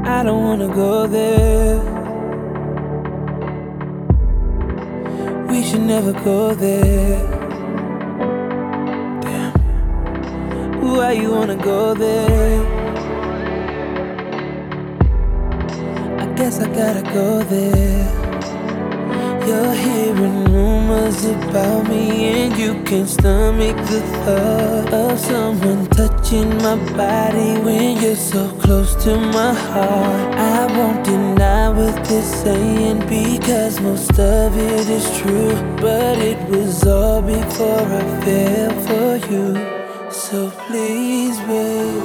I don't wanna go there. We should never go there. Damn. Why you wanna go there? I guess I gotta go there. You're hearing rumors about me, and you can't stomach the thought of someone touching my body when you're so close to my heart. I won't deny what they're saying, because most of it is true, but it was all before I fell for you. So please, babe,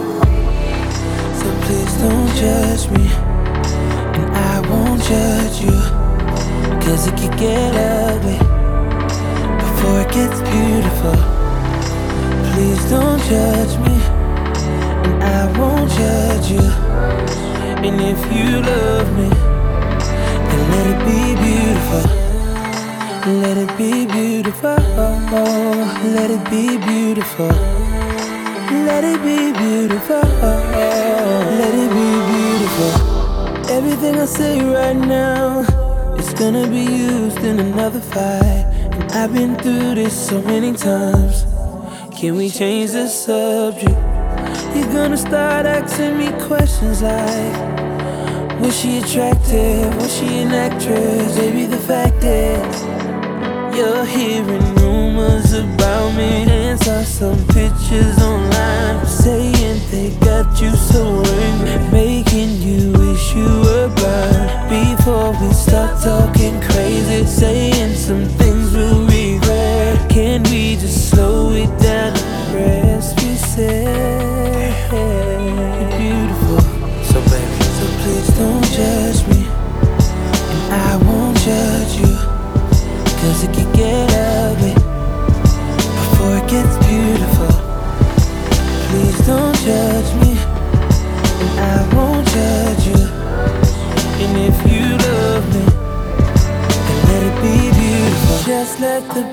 so please don't judge me, and I won't judge you, 'cause it could get ugly before it gets beautiful. Please don't judge me, and I won't judge you. And if you love me, then let it be beautiful. Let it be beautiful. Let it be beautiful. Let it be beautiful. Let it be beautiful. Everything I say right now, it's gonna be used in another fight. And I've been through this so many times. Can we change the subject? You're gonna start asking me questions like, was she attractive? Was she an actress? Baby, the fact is, you're hearing rumors about me, and saw some pictures online saying they got you so angry, making you wish you were burned. Before we start talking crazy, saying some things we'll regret, can we just slow it down and press reset? You're beautiful, so baby, so please don't judge me, and I won't judge you, 'cause it could get ugly before it gets beautiful. Please don't judge me, and I won't judge you. And if you love me, then let it be beautiful. Just let the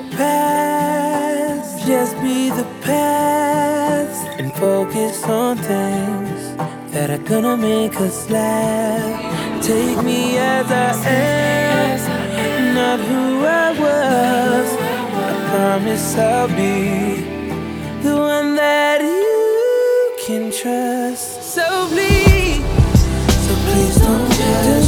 past just be the past, and focus on things that are gonna make us laugh. Take me as I am, not who I was. I promise I'll be the one that you can trust. So please don't judge.